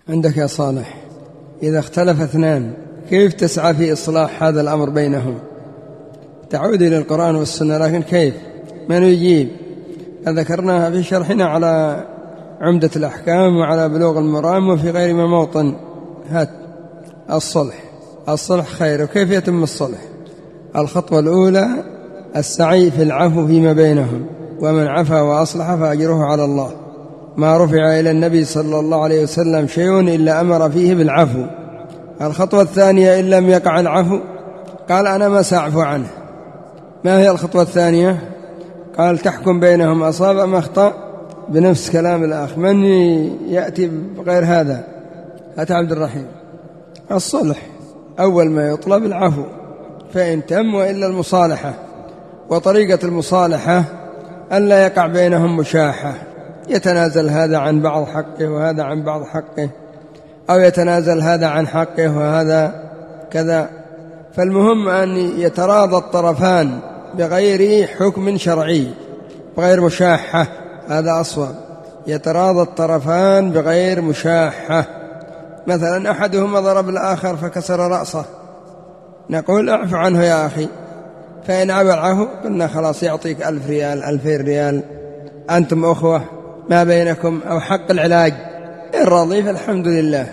عندك يا صالح، إذا اختلف اثنان كيف تسعى في إصلاح هذا الأمر بينهم؟ تعود إلى القرآن والسنة، لكن كيف؟ من يجيب؟ ذكرناها في شرحنا على عمدة الأحكام وعلى بلوغ المرام وفي غير ما موطن. هات الصلح خير. وكيف يتم الصلح؟ الخطوة الأولى السعي في العفو فيما بينهم، ومن عفا وأصلح فأجره على الله. ما رفع إلى النبي صلى الله عليه وسلم شيء إلا أمر فيه بالعفو. الخطوة الثانية إن لم يقع العفو قال أنا ما سأعفو عنه. ما هي الخطوة الثانية؟ قال تحكم بينهم أصاب أم أخطأ بنفس كلام الأخ. من يأتي بغير هذا؟ هات عبد الرحيم. الصلح أول ما يطلب العفو، فإن تم وإلا المصالحة. وطريقة المصالحة ألا يقع بينهم مشاحة، يتنازل هذا عن بعض حقه وهذا عن بعض حقه، أو يتنازل هذا عن حقه وهذا كذا. فالمهم أن يتراضى الطرفان بغير حكم شرعي، بغير مشاحة، هذا أصوب. يتراضى الطرفان بغير مشاحة. مثلا أحدهما ضرب الآخر فكسر رأسه، نقول اعف عنه يا أخي، فإن عبر عنه قلنا خلاص يعطيك 1000 ريال 2000 ريال، أنتم أخوة ما بينكم، أو حق العلاج إن رضي فالحمد لله.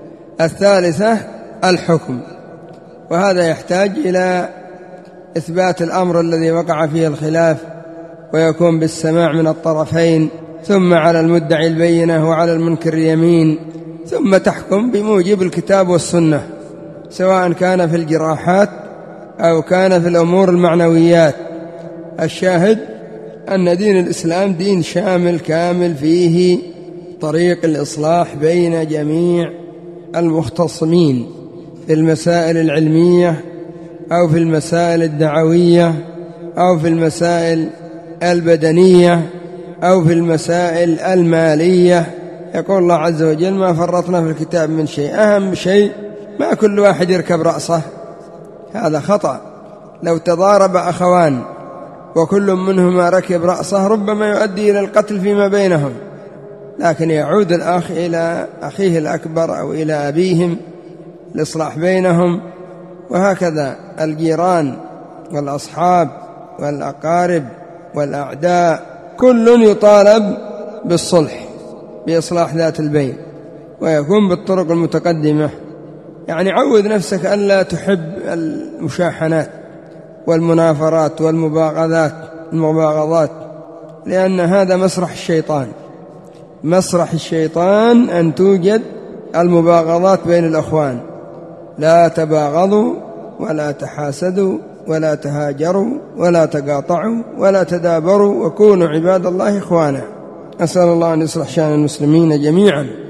الثالثة الحكم، وهذا يحتاج إلى إثبات الأمر الذي وقع فيه الخلاف، ويكون بالسماع من الطرفين، ثم على المدعي البينة وعلى المنكر يمين، ثم تحكم بموجب الكتاب والسنة، سواء كان في الجراحات أو كان في الأمور المعنويات. الشاهد أن دين الإسلام دين شامل كامل، فيه طريق الإصلاح بين جميع المختصمين في المسائل العلمية أو في المسائل الدعوية أو في المسائل البدنية أو في المسائل المالية. يقول الله عز وجل ما فرطنا في الكتاب من شيء. أهم شيء ما كل واحد يركب رأسه، هذا خطأ. لو تضارب أخوان وكل منهما ركب رأسه ربما يؤدي إلى القتل فيما بينهم، لكن يعود الأخ إلى أخيه الأكبر أو إلى أبيهم الإصلاح بينهم. وهكذا الجيران والأصحاب والأقارب والأعداء كل يطالب بالصلح، بإصلاح ذات البين، ويكون بالطرق المتقدمة. يعني عود نفسك ألا تحب المشاحنات والمنافرات والمباغضات، لأن هذا مسرح الشيطان أن توجد المباغضات بين الأخوان. لا تباغضوا ولا تحاسدوا ولا تهاجروا ولا تقاطعوا ولا تدابروا وكونوا عباد الله إخوانا. أسأل الله أن يصلح شأن المسلمين جميعا.